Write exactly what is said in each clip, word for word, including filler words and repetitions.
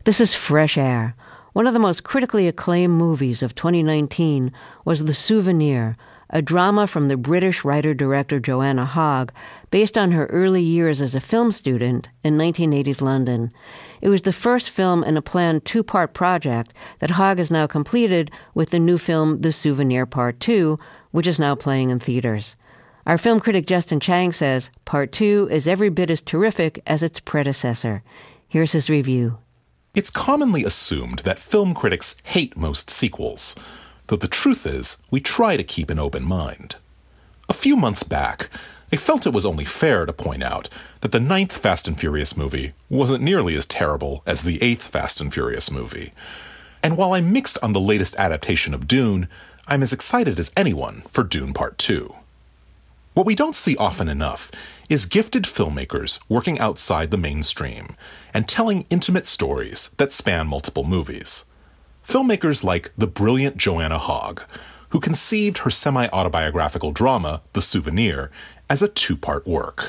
This is Fresh Air. One of the most critically acclaimed movies of twenty nineteen was The Souvenir, a drama from the British writer-director Joanna Hogg, based on her early years as a film student in nineteen eighties London. It was the first film in a planned two-part project that Hogg has now completed with the new film The Souvenir Part two, which is now playing in theaters. Our film critic Justin Chang says Part two is every bit as terrific as its predecessor. Here's his review. It's commonly assumed that film critics hate most sequels, though the truth is, we try to keep an open mind. A few months back, I felt it was only fair to point out that the ninth Fast and Furious movie wasn't nearly as terrible as the eighth Fast and Furious movie. And while I'm mixed on the latest adaptation of Dune, I'm as excited as anyone for Dune Part two. What we don't see often enough is gifted filmmakers working outside the mainstream and telling intimate stories that span multiple movies. Filmmakers like the brilliant Joanna Hogg, who conceived her semi-autobiographical drama, The Souvenir, as a two-part work.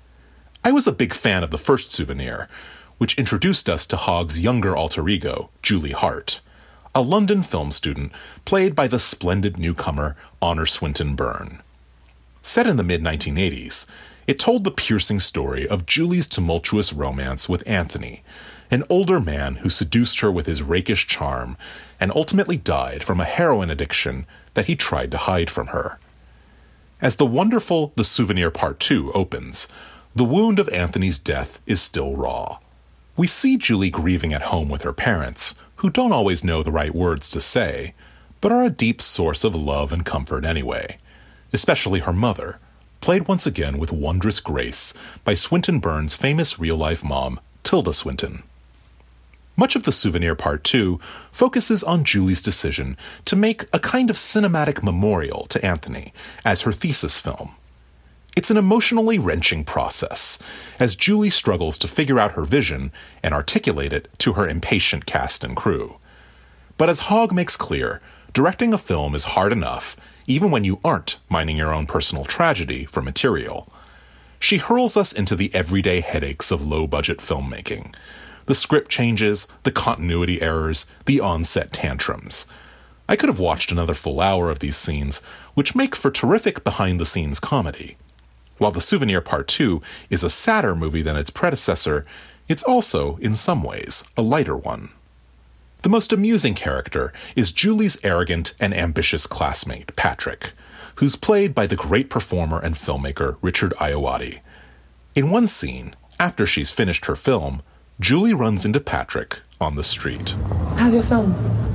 I was a big fan of the first Souvenir, which introduced us to Hogg's younger alter ego, Julie Hart, a London film student played by the splendid newcomer Honor Swinton Byrne. Set in the mid nineteen eighties, it told the piercing story of Julie's tumultuous romance with Anthony, an older man who seduced her with his rakish charm and ultimately died from a heroin addiction that he tried to hide from her. As the wonderful The Souvenir Part two opens, the wound of Anthony's death is still raw. We see Julie grieving at home with her parents, who don't always know the right words to say, but are a deep source of love and comfort anyway. Especially her mother, played once again with wondrous grace by Swinton Byrne's famous real-life mom, Tilda Swinton. Much of The Souvenir Part two focuses on Julie's decision to make a kind of cinematic memorial to Anthony as her thesis film. It's an emotionally wrenching process, as Julie struggles to figure out her vision and articulate it to her impatient cast and crew. But as Hogg makes clear, directing a film is hard enough, even when you aren't mining your own personal tragedy for material. She hurls us into the everyday headaches of low-budget filmmaking. The script changes, the continuity errors, the on-set tantrums. I could have watched another full hour of these scenes, which make for terrific behind-the-scenes comedy. While The Souvenir Part two is a sadder movie than its predecessor, it's also, in some ways, a lighter one. The most amusing character is Julie's arrogant and ambitious classmate, Patrick, who's played by the great performer and filmmaker Richard Ayoade. In one scene, after she's finished her film, Julie runs into Patrick on the street. How's your film?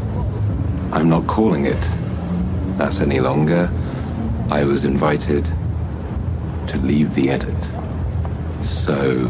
I'm not calling it that any longer. I was invited to leave the edit. So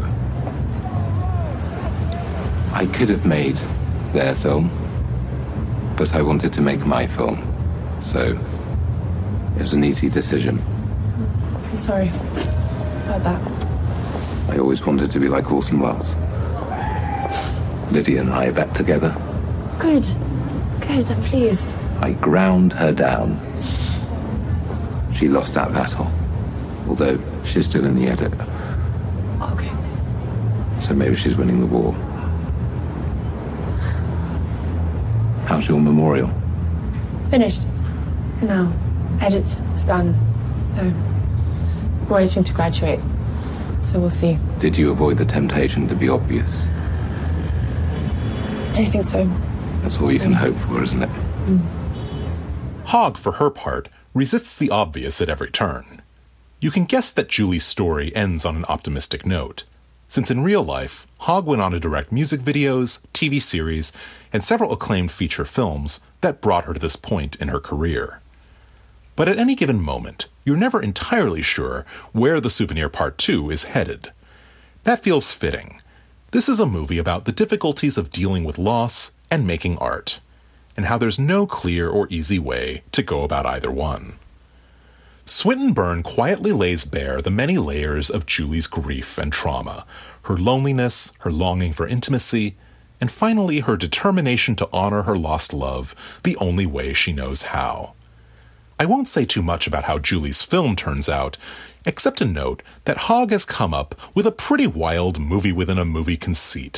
I could have made their film, but I wanted to make my film. So it was an easy decision. I'm sorry about that. I always wanted to be like Orson Welles. Lydia and I are back together. Good. Good, I'm pleased. I ground her down. She lost that battle, although she's still in the edit. Okay. So maybe she's winning the war. How's your memorial? Finished. Now, edit is done. So, we're waiting to graduate. So we'll see. Did you avoid the temptation to be obvious? I think so. That's all you can hope for, isn't it? Mm. Hogg, for her part, resists the obvious at every turn. You can guess that Julie's story ends on an optimistic note, since in real life, Hogg went on to direct music videos, T V series, and several acclaimed feature films that brought her to this point in her career. But at any given moment, you're never entirely sure where The Souvenir Part two is headed. That feels fitting. This is a movie about the difficulties of dealing with loss and making art, and how there's no clear or easy way to go about either one. Swinton Byrne quietly lays bare the many layers of Julie's grief and trauma, her loneliness, her longing for intimacy, and finally her determination to honor her lost love the only way she knows how. I won't say too much about how Julie's film turns out, except to note that Hogg has come up with a pretty wild movie-within-a-movie conceit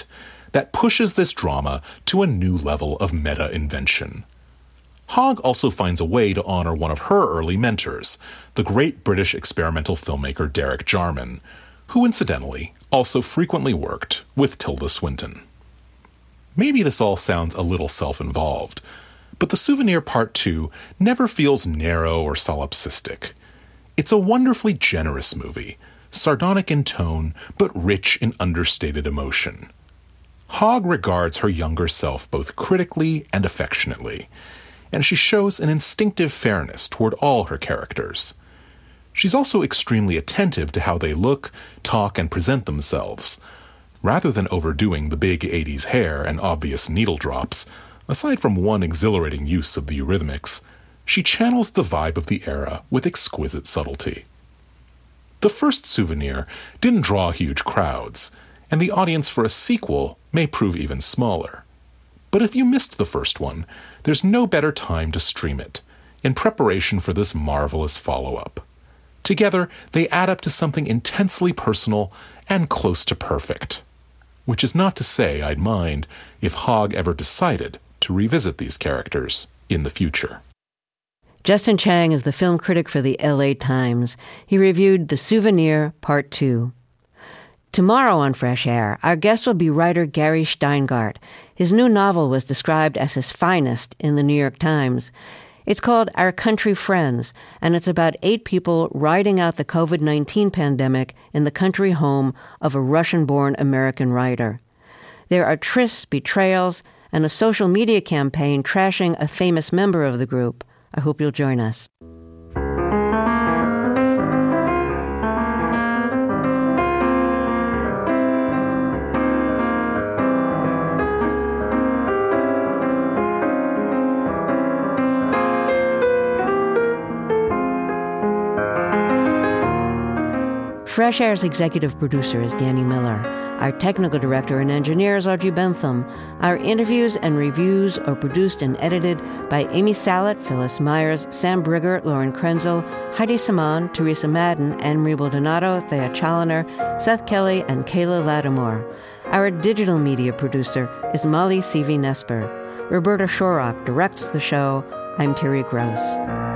that pushes this drama to a new level of meta-invention. Hogg also finds a way to honor one of her early mentors, the great British experimental filmmaker Derek Jarman, who incidentally also frequently worked with Tilda Swinton. Maybe this all sounds a little self-involved, but The Souvenir Part two never feels narrow or solipsistic. It's a wonderfully generous movie, sardonic in tone, but rich in understated emotion. Hogg regards her younger self both critically and affectionately, and she shows an instinctive fairness toward all her characters. She's also extremely attentive to how they look, talk, and present themselves. Rather than overdoing the big eighties hair and obvious needle drops, aside from one exhilarating use of the Eurythmics, she channels the vibe of the era with exquisite subtlety. The first Souvenir didn't draw huge crowds, and the audience for a sequel may prove even smaller. But if you missed the first one, there's no better time to stream it, in preparation for this marvelous follow-up. Together, they add up to something intensely personal and close to perfect. Which is not to say I'd mind if Hogg ever decided to revisit these characters in the future. Justin Chang is the film critic for the L A Times. He reviewed The Souvenir Part two. Tomorrow on Fresh Air, our guest will be writer Gary Steingart. His new novel was described as his finest in the New York Times. It's called Our Country Friends, and it's about eight people riding out the covid nineteen pandemic in the country home of a Russian-born American writer. There are trysts, betrayals, and a social media campaign trashing a famous member of the group. I hope you'll join us. Fresh Air's executive producer is Danny Miller. Our technical director and engineer is Audrey Bentham. Our interviews and reviews are produced and edited by Amy Salet, Phyllis Myers, Sam Brigger, Lauren Krenzel, Heidi Saman, Teresa Madden, Anne-Marie Baldonado, Thea Challoner, Seth Kelly, and Kayla Lattimore. Our digital media producer is Molly Seavey-Nesper. Roberta Shorrock directs the show. I'm Terry Gross.